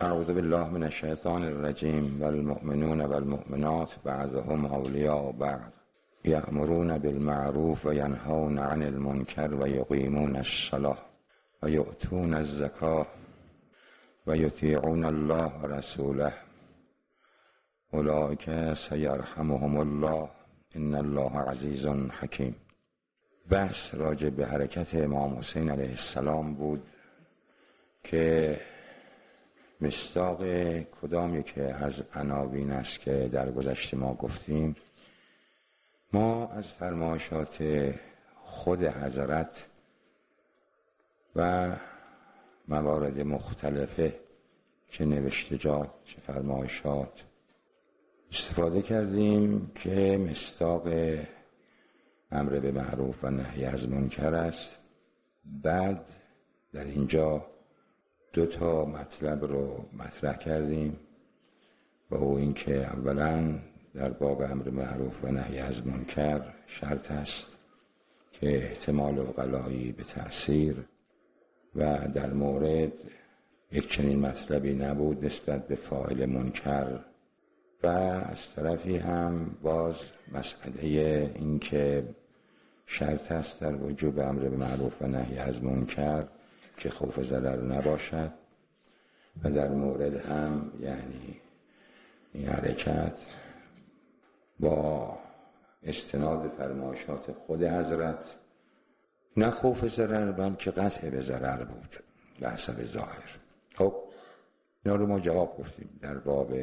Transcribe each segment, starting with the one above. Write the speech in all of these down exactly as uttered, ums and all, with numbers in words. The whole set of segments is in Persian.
اعوذ بالله من الشیطان الرجیم والمؤمنون والمؤمنات بعضهم اولیاء بعض یأمرون بالمعروف و ینهون عن المنکر و یقیمون الصلاة و یؤتون الزکاة و یطیعون الله و رسوله اولئک سیرحمهم الله ان الله عزیز حکیم. بحث راجع به حرکت امام حسین علیه السلام بود که مصداق کدام یکی از عناوین است که در گذشته ما گفتیم. ما از فرمایشات خود حضرت و موارد مختلفه، چه نوشتجات چه فرمایشات، استفاده کردیم که مصداق امر به معروف و نهی از منکر است. بعد در اینجا دو تا مطلب رو مطرح کردیم و او این که اولا در باب امر معروف و نهی از منکر شرط است که احتمال عقلایی به تأثیر و در مورد یک چنین مطلبی نبود نسبت به فاعل منکر، و از طرفی هم باز مسئله این که شرط است در وجوب امر به معروف و نهی از منکر که خوف ضرر نباشد، و در مورد هم یعنی این حرکت با استناد فرمایشات خود حضرت نه خوف ضرر بلکه قطع به ضرر بود به حسب ظاهر. خب اینا رو ما جواب گفتیم. در باب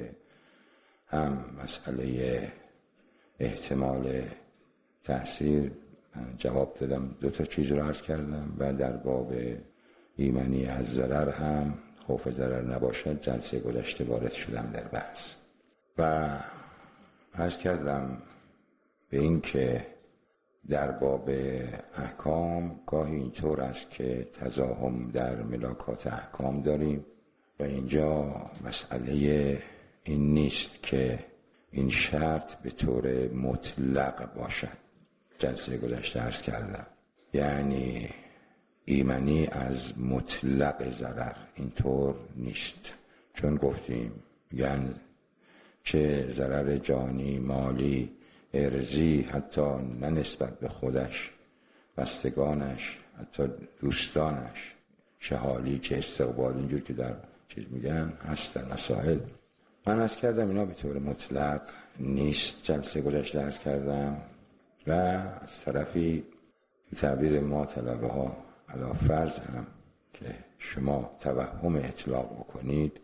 هم مسئله احتمال تأثیر من جواب دادم، دو تا چیز رو عرض کردم، و در باب ایمنی از ضرر هم خوف ضرر نباشد جلسه گذشته وارد شدم در بحث و عرض کردم به این که در باب احکام گاهی اینطور است که تزاحم در ملاکات احکام داریم و اینجا مسئله این نیست که این شرط به طور مطلق باشد. جلسه گذشته عرض کردم یعنی ایمنی از مطلق ضرر اینطور نیست، چون گفتیم یعنی چه ضرر جانی، مالی، ارزی، حتی نه نسبت به خودش، بستگانش، حتی دوستانش، چه حالی چه استقبال، اینجور که در چیز میگن هست در مسائل. من عرض کردم اینا به طور مطلق نیست، جلسه گذشته عرض کردم. و از طرفی تعبیر ما طلبه ها علا فرض هم که شما توهم اطلاق بکنید،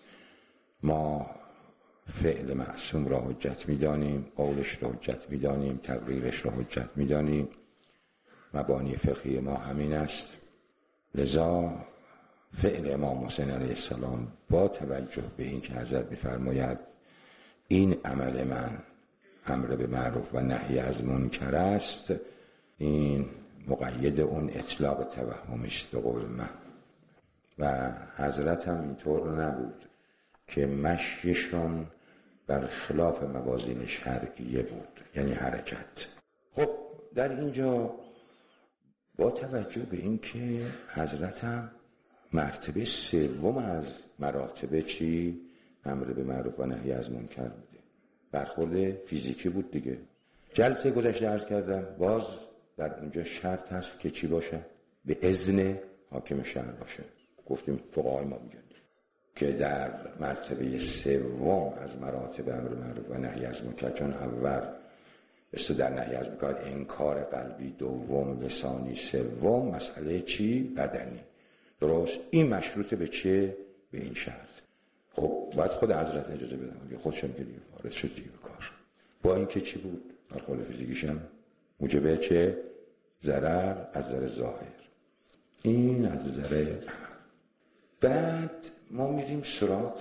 ما فعل معصوم را حجت می‌دانیم، قولش را حجت می‌دانیم، تقریرش را حجت می‌دانیم، مبانی فقهی ما همین است. لذا فعل امام حسین علیه السلام با توجه به این که حضرت می‌فرماید این عمل من امر به معروف و نهی از منکر است، این مقید اون اطلاق توهمی است به قول من. و حضرت هم اینطور نبود که مشیشون بر خلاف موازین شرعیه بود، یعنی حرکت. خب در اینجا با توجه به این که حضرت هم مرتبه سوم از مراتب چی؟ امر به معروف و نهی از منکر بوده، برخورد فیزیکی بود دیگه. جلسه گذشته عرض کردم باز در اونجا شرط هست که چی باشه؟ به اذن حاکم شهر باشه. گفتیم فقهای ما میگن که در مرتبه سوم از مراتب امر معروف و نهی از منکر، چون اول است در نهی از منکر انکار قلبی، دوم لسانی، سوم مسئله چی؟ بدنی. درست؟ این مشروط به چه؟ به این شرط. خب باید خود حضرت اجازه بدن، خودشون که دیگه وارد شد دیگه کار. با این که چی بود؟ برخورد فیزیکیش هم موجبه چه؟ ضرر از ضرر ظاهر، این از ضرر. بعد ما میریم سراغ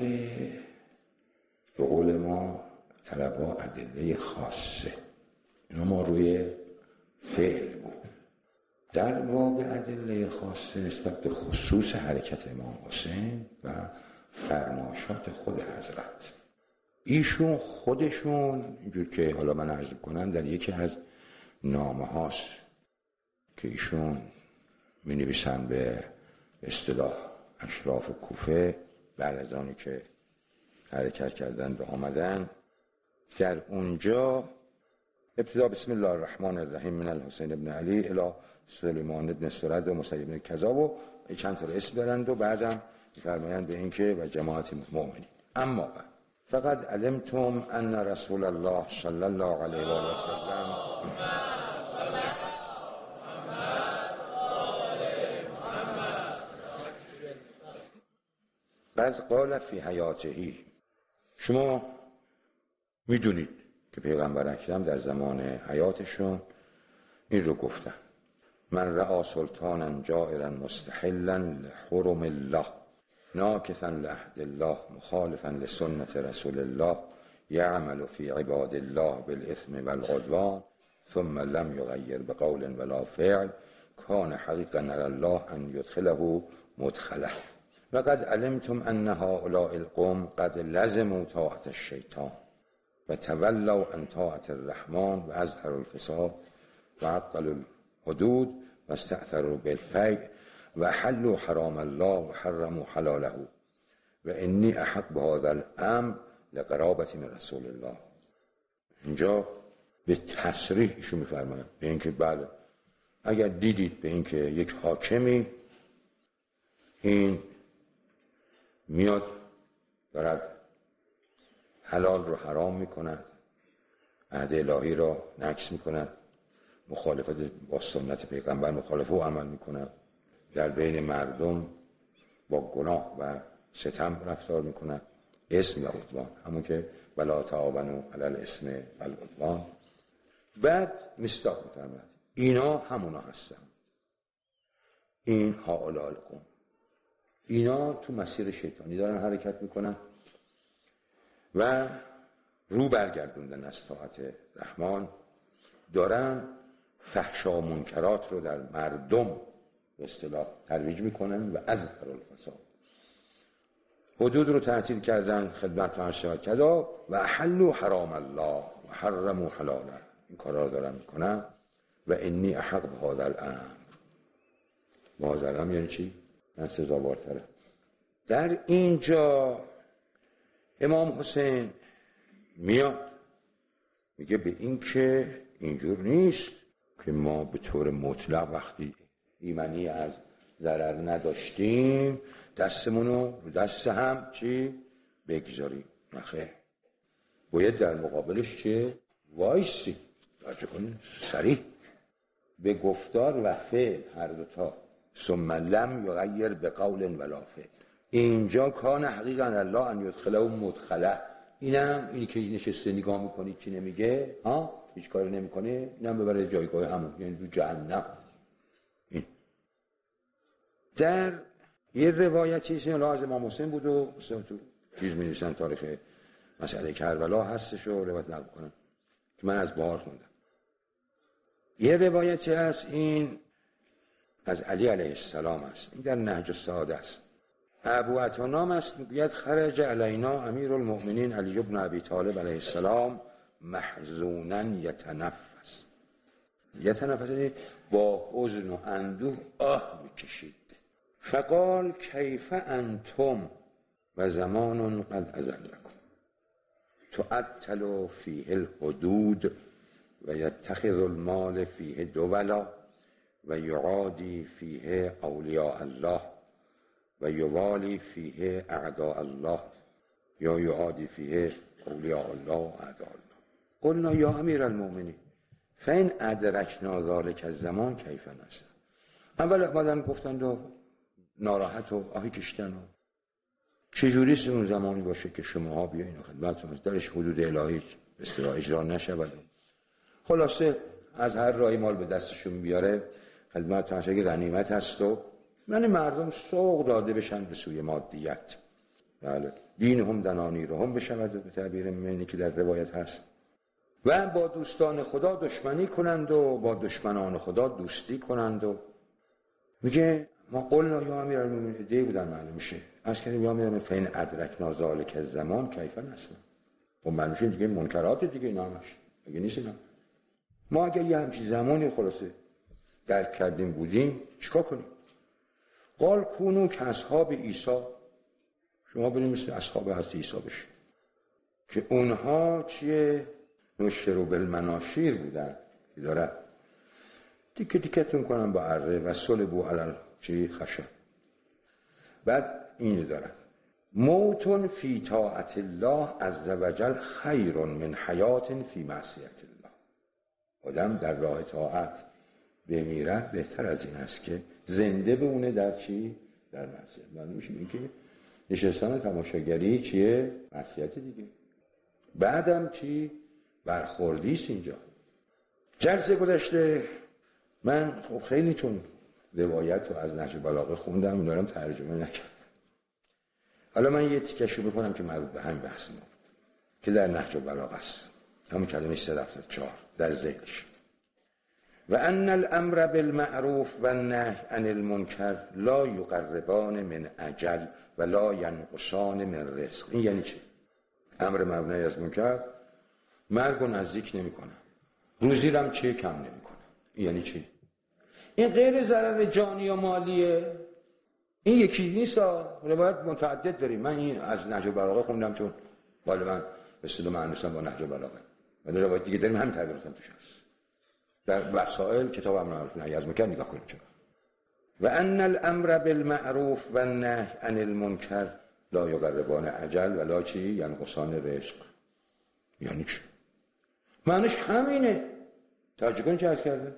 به قول ما طلبا ادله خاصه. اینا ما روی فعل بود. در باب ادله خاصه نسبت به خصوص حرکت امام حسین و فرمایشات خود حضرت، ایشون خودشون اینجور که حالا من عرض کنم در یکی از نامه هاست که ایشون می نویسن به اصطلاح اشراف کوفه بعد از آنی که حرکت کردن و آمدن، در اونجا ابتدا بسم الله الرحمن الرحیم من الحسین ابن علی الی سلیمان ابن سرد و موسی ابن کذاب و چند تا اسم دارند و بعدم می‌فرمایند به این که و جماعت مؤمنین. اما بعد فقط علمتم ان رسول الله صلی الله علیه و آله و سلم بعد قال فی حیاته، شما میدونید که پیغمبر اکرم در زمان حیاتشون این رو گفتن: من رأى سلطانا جائرا مستحلا لحرم الله ناکثا لعهد الله مخالفا لسنت رسول الله یعمل فی عباد الله بالاثم والعدوان ثم لم یغیر بقول ولا فعل کان حقیقا علی الله ان یدخله مدخله. وقد علمتم ان هؤلاء القوم قد لزموا طاعة الشیطان و تولوا عن طاعة الرحمن و اظهروا الفساد و عطلوا الحدود و استأثروا بالفیء و حلوا حرام الله و حرموا حلاله و انی احق بهذا الامر لقرابتی من رسول الله. اینجا به تصریح ایشون میفرماید به اینکه بله اگر دیدید به اینکه یک حاکمی این میاد دارد حلال رو حرام میکند، عهد الهی را نقض میکند، مخالفت با سنت پیغمبر مخالفه و عمل میکند، در بین مردم با گناه و ستم رفتار میکند، اسم و عدوان، همون که ولا تعاونوا علی الاسم و العدوان. بعد مصداق میفرماید اینا همونا هستن، این هؤلاء القوم، اینا تو مسیر شیطانی دارن حرکت میکنن و رو برگردوندن از طاعت رحمان، دارن فحشا و منکرات رو در مردم به اصطلاح ترویج میکنن و اظهر الفساد، حدود رو تعطیل کردن، خدمت و شود کذا و احلوا حرام الله و حرموا حلاله، این کارا رو دارن میکنن. و انی احق بهذا الامر، بهذا الامر یعنی چی؟ من سزاوارتره. در اینجا امام حسین میاد میگه به این که اینجور نیست که ما به طور مطلق وقتی ایمنی از ضرر نداشتیم دستمونو رو دست هم چی بگذاریم. نخیر، باید در مقابلش چه وایسی، راجع کنیم صریح به گفتار و فعل هر دوتا. ثم لم یغیر بقول ولا فعل، اینجا کان حقیقا الله ان یدخله مدخله، اینم اینی که نشسته نگاه میکنی چی نمیگه، ها هیچ کاری نمیکنه، اینم ببره جایگاه همون، یعنی تو جهنم. این در یه روایتی است از امام حسین بود و تو چیز می‌نویسن تاریخ مسئله کربلا هستش و روایت نقل کنم که من از بهار خوندم. یه روایتی هست این از علی علیه السلام است، این در نهج السعاده است. ابو عطانام است میگوید خرج علینا امیر المؤمنین علی بن ابی طالب علیه السلام محزونا یتنفس. یتنفس یعنی با حزن و اندوه آه میکشید. فقال کیف انتم و زمان قد اذلکم تعطل فیه الحدود و یتخذ المال فیه دولا و یعادی فیه اولیاء الله و یوالی فیه اعداء الله یا یعادی فیه اولیاء الله و اعداء الله. قلنا یا امیر المؤمنین فین ادرکنا ذلک الزمان کیف نصنع. اول بعدن گفتند و ناراحت و آهی کشتن و چجوریست اون زمانی باشه که شماها بیاین و خدمتتون درش حدود الهی به اصطلاح اجرا نشود. خلاصه از هر راهی مال به دستشون بیاره خدمتتون اگه غنیمت هست و من مردم سوق داده بشن به سوی مادیت. بله دین هم دنانی رو هم بشود به تعبیر منی که در روایت هست و با دوستان خدا دشمنی کنند و با دشمنان خدا دوستی کنند. و میگه ما قلنا یا امیر المؤمنین دی بودن معلوم میشه از کنیم یا امیر المؤمنین فین ادرکنا ذلک الزمان کیف نصنع. و معلوم میشه دیگه منکرات دیگه اینا همش اگه نیست اینا. ما اگر یه همچین زمانی خلاصه درک کردیم بودیم چیکار کنیم؟ قال کونو که اصحاب عیسی، شما بریم مثل اصحاب حضرت عیسی بشید که اونها چیه؟ نشرو بالمناشیر بودن که داره تیکه تیکتون کنن با اره و صلبو علل چی خشب. بعد اینو دارن موتون فی طاعت الله عز وجل خیر من حیات فی معصیت الله. آدم در راه طاعت بمیره بهتر از این است که زنده بمونه در چی؟ در معصیت. معنی میشه این که نشستن تماشاگری چیه؟ معصیت دیگه. بعدم چی؟ برخوردیست اینجا. جلسه گذشته من خب خیلی چون روایت رو از نهج بلاغه خوندم اون دارم ترجمه نکردم. حالا من یه تیکشو بکنم که مربوط به همین بحث ما بود که در نهج بلاغه است، همون کلمه سیصد و هفتاد و چهار در ذیلش. و ان الامر بالمعروف و النهی عن المنکر لا یقربان من اجل و لا ینقصان من رزق. این یعنی چه؟ امر مبنی از منکر مرگ رو نزدیک نمی کنه، روزی رو هم چه کم نمی کنه. این یعنی چه؟ این غیر ضرر جانی و مالیه. این یکی نیست. روایت متعدد داریم. من این از نهج بلاغه خوندم چون غالبا به اصطلاح معنیسم با نهج بلاغه، ولی روایت دیگه داریم همین تعبیرات هم توش هست. در وسائل کتاب امر معروف نهی از منکر نگاه کنیم چرا. و ان الامر بالمعروف و النهی عن المنکر لا یقربان اجل و لا چی ینقصان رزق. یعنی چی؟ معنیش همینه. توجه کن چه عرض کرده؟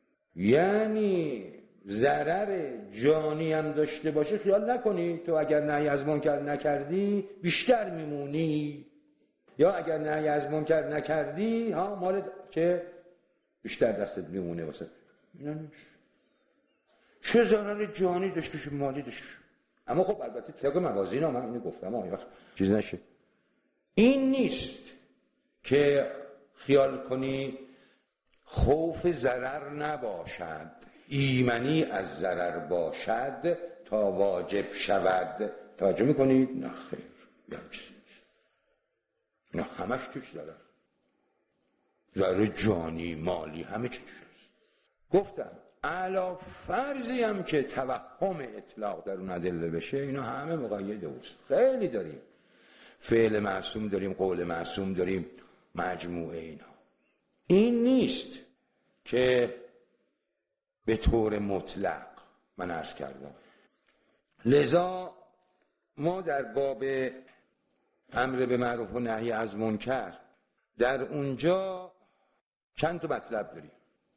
یعنی ضرر جانی هم داشته باشه خیال نکنی تو اگر نهی از منکر نکردی بیشتر میمونی، یا اگر نهی از منکر نکردی ها مالت که بیشتر دستت میمونه واسه. یعنی چه ضرر جانی داشته باشه مالی داشته باشه. اما خب البته طبق موازین ها من اینو گفتم ها وقت چیز نشه. این نیست که خیال کنی خوف ضرر نباشد، ایمنی از ضرر باشد تا واجب شود. توجه میکنید؟ نه خیر، یعنی چیزی نیست. نه همش توش ضرر، ضرر جانی مالی همه چی توش هست. گفتم علا فرضی هم که توهم اطلاق در اون ادله بشه اینا همه مقید اوست. خیلی داریم، فعل معصوم داریم، قول معصوم داریم، مجموعه اینا. این نیست که به طور مطلق من عرض کردم. لذا ما در باب امر به معروف و نهی از منکر در اونجا چند تا مطلب داریم.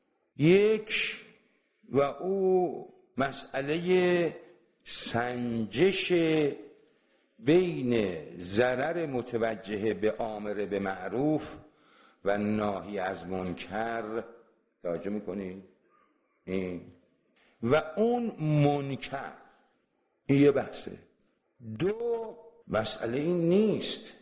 یک و او مسئله سنجش بین ضرر متوجه به امر به معروف و نهی از منکر. توجه میکنی؟ این و اون منکر این یه بحثه. دو مسئله این نیست،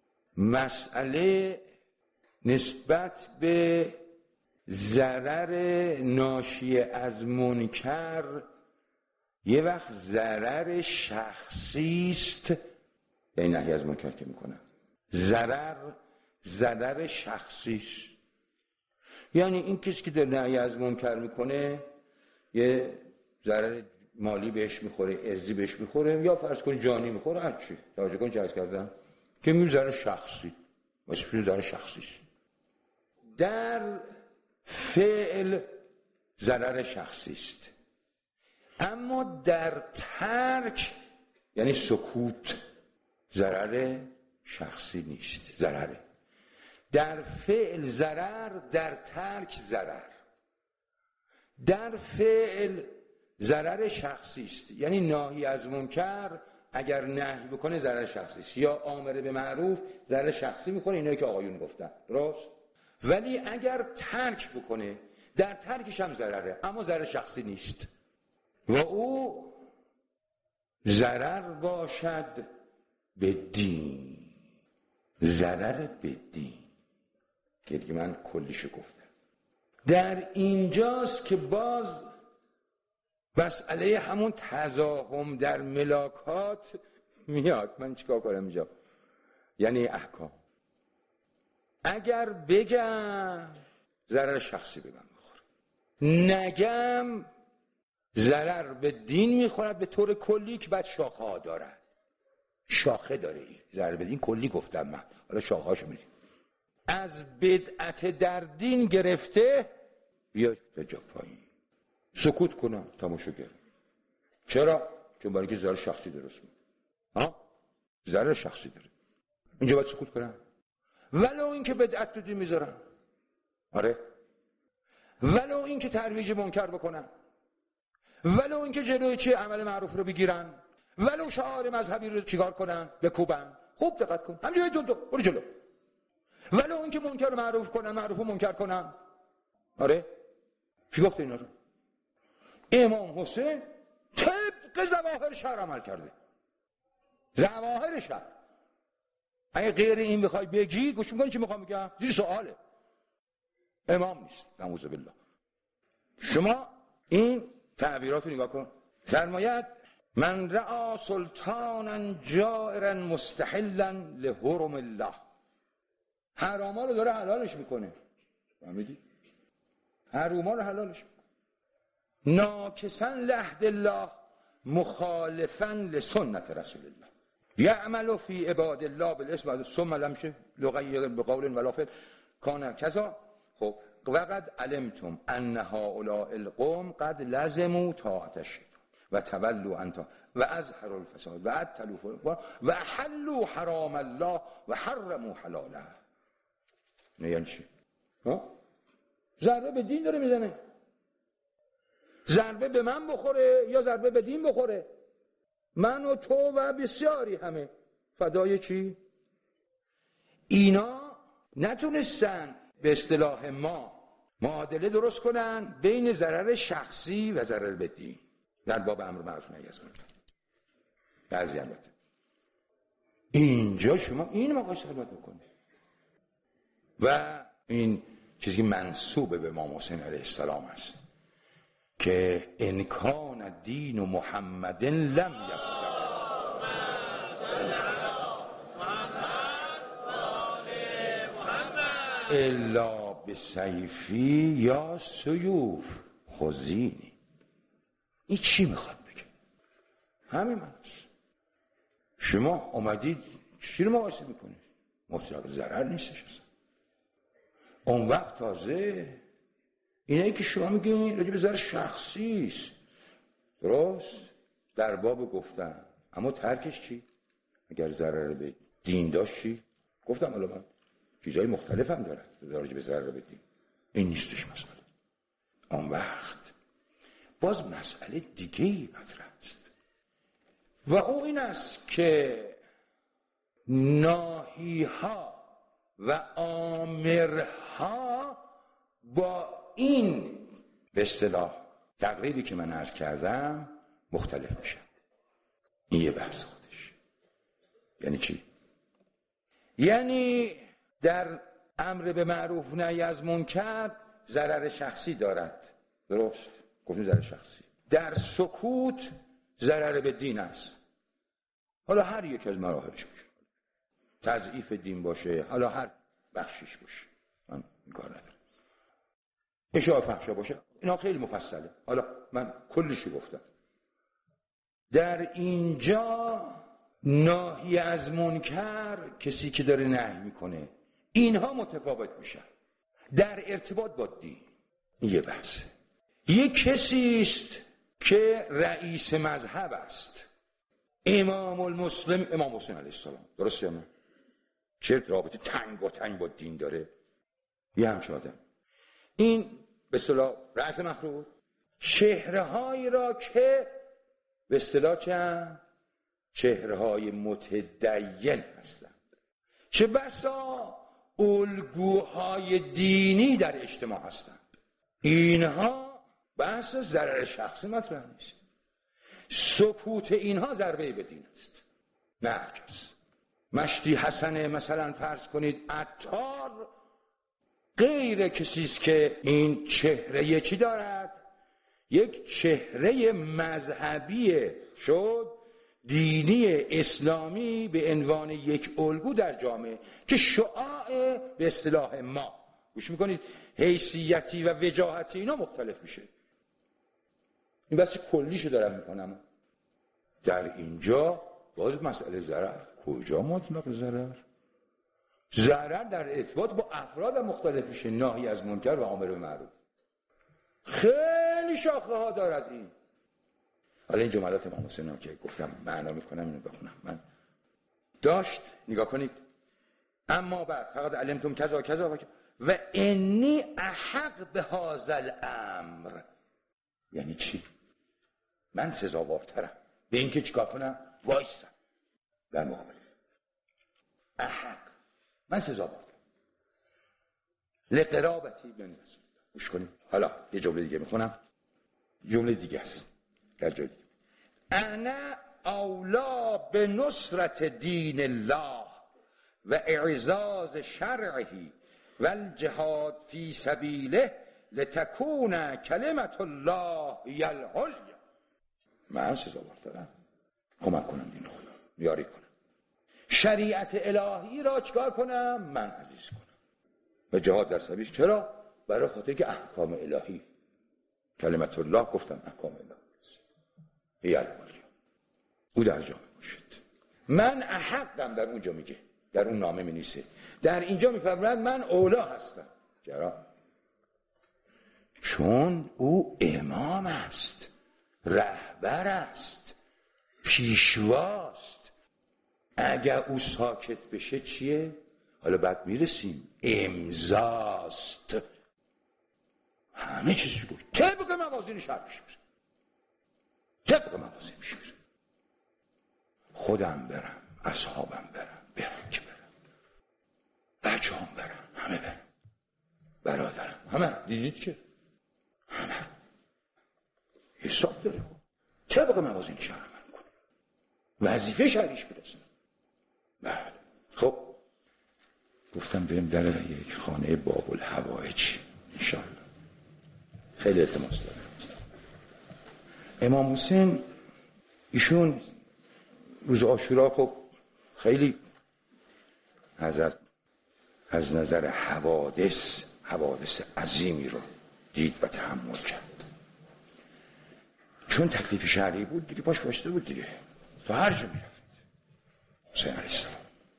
مسئله نسبت به ضرر ناشی از منکر یه وقت ضرر شخصی است. یعنی نهی از منکر که میکنم ضرر ضرر شخصی است. یعنی این کسی که در نهی از منکر میکنه یه ضرر مالی بهش میخوره، ارزی بهش میخوره، یا فرض کن جانی میخوره، هر چی. توجه کن چه عرض کردم که میگه ضرر شخصی، واسه ضرر شخصی است. در فعل ضرر شخصی است، اما در ترک یعنی سکوت ضرر شخصی نیست، ضرره. در فعل ضرر، در ترک ضرر. در فعل ضرر شخصی است، یعنی ناهی از منکر اگر نهی بکنه ضرر شخصی است، یا امر به معروف ضرر شخصی میکنه، اینایی که آقایون گفتن درست. ولی اگر ترک بکنه در ترکش هم ضرره، اما ضرر شخصی نیست و او ضرر باشد به دین، ضرر به دین که دیگه من کلیشو گفتم. در اینجاست که باز مسئله همون تزاحم در ملاکات میاد. من چیکار کنم اینجا؟ یعنی احکام. اگر بگم ضرر شخصی بگم میخوره، نگم ضرر به دین میخورد به طور کلی که بعد شاخه ها دارد. شاخه داره. این ضرر بدین کلی گفتم من، حالا شاخه هاشو میدیم. از بدعت در دین گرفته بیا به جا پایین سکوت کنم تماشاگر. چرا؟ چون برای که ضرر شخصی درست میکنه. ها ضرر شخصی داره، اینجا باید سکوت کنم ولو اینکه بدعت تو دین میذارن. آره ولو اینکه ترویج منکر بکنن، ولو اینکه جلوی چه عمل معروف رو بگیرن، ولو شعار مذهبی رو چیکار کنن بکوبن. خوب دقت کن همینجوری دو دو برو جلو. ولو اینکه منکر معروف کنن، معروف و منکر کنن. آره کی گفته اینا رو؟ امام حسین طبق ظواهر شرع عمل کرده. ظواهر شرع. اگه غیر این بخوای بگی گوش میکنی چی میخوام بگم؟ زیر سواله. امام نیست نعوذ بالله. شما این تعبیرات رو نگاه کن. فرماید من رأى سلطانا جائرا مستحلا لحرم الله. حراما رو داره حلالش میکنه. فهمیدی؟ حراما رو حلالش میکنه. ناکسا لعهد الله مخالفا لسنت رسول الله. یعمل فی عباد الله بالاسم ثم لم یغیر بقول ولا فعل کان کذا. خب وقد علمتم ان هؤلاء القوم قد لزموا طاعت الشیطان و تولوا عنه و اظهروا الفساد و اتلوا و حلوا حرام الله و حرموا حلاله. نه یعنی چی؟ ها؟ ضربه به دین داره میزنه. ضربه به من بخوره یا ضربه به دین بخوره. من و تو و بسیاری همه فدای چی؟ اینا نتونستن به اصطلاح ما معادله درست کنن بین ضرر شخصی و ضرر به دین در باب امر معروف نهی از منکر. بعضی البته اینجا شما این مقایسه رو بکنید و این چیزی که منسوب به امام حسین علیه السلام است که ان کان دین محمد لم یستقم الا بسیفی یا سیوف خزینی. این چی میخواد بگه؟ همین معناست. شما اومدید چی رو مقایسه میکنید؟ مطلق ضرر نیستش اصلا. اون وقت تازه اینایی که شما میگین راجع به ضرر شخصی است، درست در باب گفتن، اما ترکش چی؟ اگر ضرر به دین داشت چی؟ گفتم حالا من چیزای مختلف هم دارد راجع به ضرر به دین. این نیستش مسئله. اون وقت باز مسئله دیگه ای مطرح است و او این است که ناهیها و آمرها با این به اصطلاح تقریبی که من عرض کردم مختلف میشن. این یه بحث خودش. یعنی چی؟ یعنی در امر به معروف نهی از منکر ضرر شخصی دارد، درست؟ گفتیم ضرر شخصی. در سکوت ضرر به دین است. حالا هر یک از مراحلش باشه، تضعیف دین باشه، حالا هر بخشیش باشه، من این کار ندارم. اشاعه فحشا باشه، اینا خیلی مفصله. حالا من کلشی گفتم. در اینجا ناهی از منکر کسی که داره نهی میکنه، اینها متفاوت میشن در ارتباط با دین. این یه بحثه. یه کسی است که رئیس مذهب است، امام المسلم امام حسین علیه السلام، درسته یا نه؟ چه رابطه تنگ و تنگ با دین داره؟ یه همچه آدم این به اصطلاح رأس مخلوق چهره‌هایی را که به اصطلاح چند چهره‌های متدین هستند، چه بسا الگوهای دینی در اجتماع هستند، اینها بحث ضرر شخصی مطرح نیست. سکوت اینها ضربه به دین است. نه هرگز. مشتی حسن مثلا فرض کنید عطار غیر کسی است که این چهره چی دارد؟ یک چهره مذهبی شد، دینی اسلامی به عنوان یک الگو در جامعه که شعاع به اصطلاح ما گوش میکنید حیثیتی و وجاهتی اینا مختلف میشه. این بس کلیشو دارم میکنم. در اینجا باز مسئله ضرر. کجا مطلق ضرر؟ ضرر در ارتباط با افراد مختلف میشه، ناهی از منکر و امر بالمعروف. خیلی شاخه ها دارد این. حالا این جملات امام حسین که گفتم معنا میکنم اینو بخونم. من داشت نگاه کنید. اما بعد فقط علمتم کذا کذا و انی احق به هذا الامر. یعنی چی؟ من سزاوارترم به اینکه چیکار کنم؟ وایسم در مقابل احق. من سزاوارترم لقرابتی من رسول. گوش کنید. حالا یه جمله دیگه میخونم. جمله دیگه است در جای دیگه. انا اولا به نصرت دین الله و اعزاز شرعه و الجهاد فی سبیله لتکون کلمت الله هی العلیا. من سزاوارترم کمک کنم دین خدا، یاری کنم، شریعت الهی را چکار کنم؟ من عزیز کنم و جهاد در سبیل. چرا؟ برای خاطر که احکام الهی، کلمت الله گفتم احکام الهی هی العلیا. او در جا باشد. من احقم در اونجا میگه، در اون نامه می نیسه. در اینجا میفرماید من اولا هستم. چرا؟ چون او امام است، رهبر است، پیشواست. اگر او ساکت بشه چیه؟ حالا بعد میرسیم امضاست. همه چیزی بود طبق موازین شرعش میره، طبق موازینش میره. خودم برم، اصحابم برم، بهنگ برم، بچه هم برم، همه برم، برادرم، همه. دیدید که همه حساب داره، طبق موازین شرع من کنه، وظیفه شرعیش برسن. بله. خب گفتم بریم در یک خانه باب الحوائج انشاءالله. خیلی التماس دارم. امام حسین ایشون روز عاشورا خب خیلی حضرت از نظر حوادث حوادث عظیمی رو دید و تحمل کرد. چون تکلیف شرعی بود دیگه پاش باشته بود دیگه، تا هر جا میرفت حسین علیه السلام.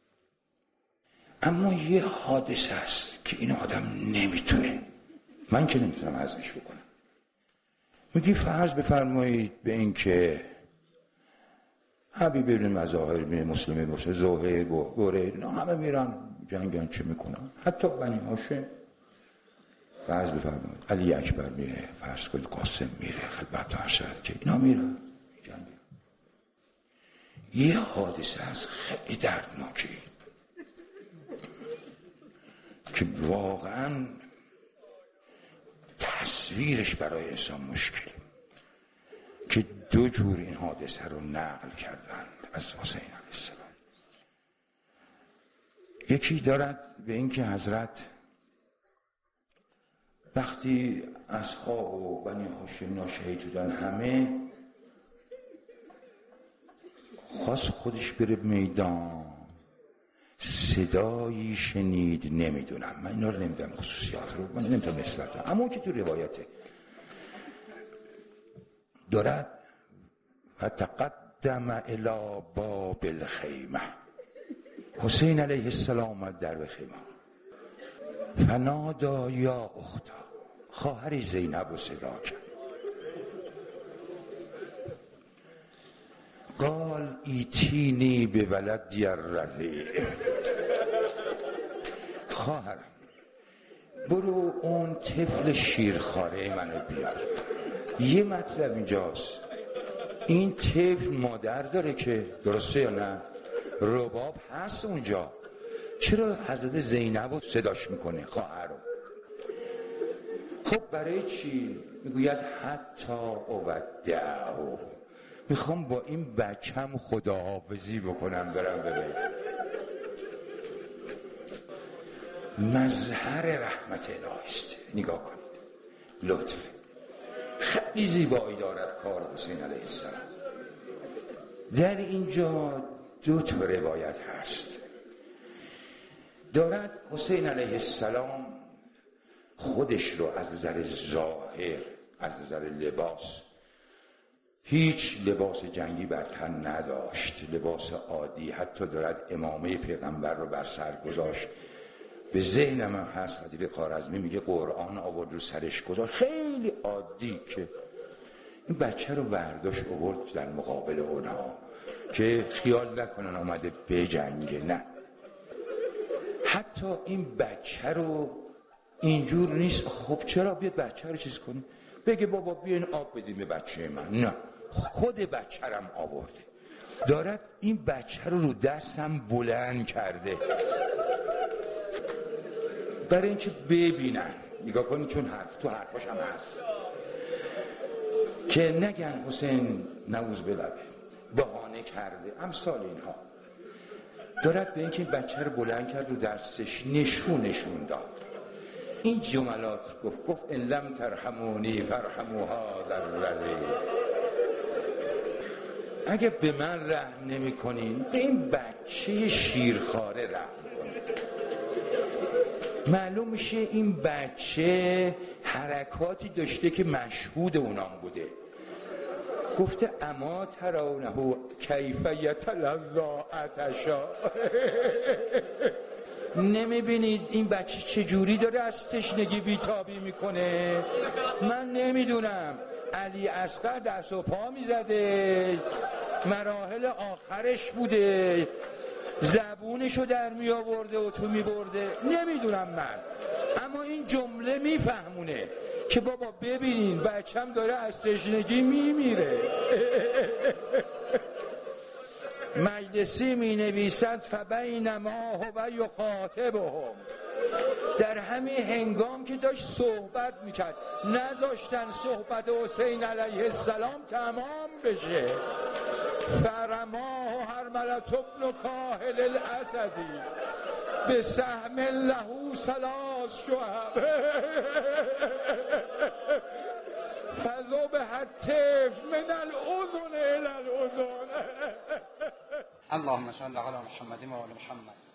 اما یه حادثه است که این آدم نمیتونه، من که نمیتونم هضمش بکنم. میگی فرض بفرمایید به این که حبیب ابن مظاهر ابن مسلم باشه، زهیر گوره، اینا همه میرن جنگن، چه میکنن؟ حتی بنی هاشم فرض بفرمایید علی اکبر میره، فرض کنید قاسم میره خدمت ارشد که اینا میرن جنگن. یه حادثه از خیلی دردناکی که واقعا تصویرش برای انسان مشکله، که دو جور این حادثه رو نقل کردن از حسین علیه السلام. یکی دارد به این که حضرت وقتی اصحاب و بنی هاشم ناشهید بودن همه، خواست خودش بره میدان، صدایی شنید، نمیدونم من اینا رو نمیدونم خصوصیات رو، من نمیدونم نسبت، اما که تو روایته دارد و تقدم الی باب الخیمه. حسین علیه السلام آمد در خیمه، فنادا یا اختا، خواهر زینب رو صدا کرد. قال ایتینی به ولدی الرضیع، خواهرم برو اون طفل شیرخواره منو بیار. یه مطلب اینجاست، این طفل مادر داره که درسته یا نه؟ رباب هست اونجا، چرا حضرت زینب رو صداش میکنه خواهر رو؟ خب برای چی؟ میگوید حتی اودعه، میخوام با این بچم خداحافظی بکنم برم بره. مظهر رحمت الهی است. نگاه کنید لطف خیلی زیبایی دارد کار حسین علیه السلام. در اینجا دو تا روایت هست. دارد حسین علیه السلام خودش رو از نظر ظاهر، از نظر لباس هیچ لباس جنگی بر تن نداشت، لباس عادی، حتی دارد عمامه پیغمبر رو بر سر گذاشت. به ذهنم هست حضرت خوارزمی میگه قرآن آورد رو سرش گذاشت، خیلی عادی، که این بچه رو ورداشت آورد در مقابل اونا که خیال نکنن آمده به جنگه. نه، حتی این بچه رو اینجور نیست خب چرا بیاد بچه رو چیز کنی، بگه بابا بیاین آب بدیم به بچه من. نه، خود بچه رم آورده، دارد این بچه رو رو دستم بلند کرده برای اینکه ببینن. نگاه کنید، چون حرف تو حرفاش هم هست که نگن حسین نعوذ بالله بهانه کرده، امثال اینها. دارد به اینکه این بچه رو بلند کرد رو دستش نشون نشون داد. این جملات گفت گفت ان لم ترحمونی فرحموها در ولی، اگه به من رحم نمی کنین به این بچه شیرخواره رحم کنید. معلوم میشه این بچه حرکاتی داشته که مشهود اونام بوده. گفته اما ترونه کیف یتلظی عطشا، نمیبینید این بچه چجوری داره از تشنگی بیتابی میکنه؟ من نمیدونم، علی اصغر دست و پا میزده، مراحل آخرش بوده، زبونشو در می آورده و تو می برده، نمیدونم من، اما این جمله میفهمونه که بابا ببینین بچم داره از تشنگی میمیره. مجلسی می نویسد فبینما هو یخاطبهم، در همین هنگام که داشت صحبت میکرد، نذاشتن صحبت حسین علیه السلام تمام بشه. فرماه حرملة بن کاهل الاسدی به سهم له ثلاث شهب فذبح الطفل من الاذن الى الاذن. اللهم صل علی محمد و آل محمد.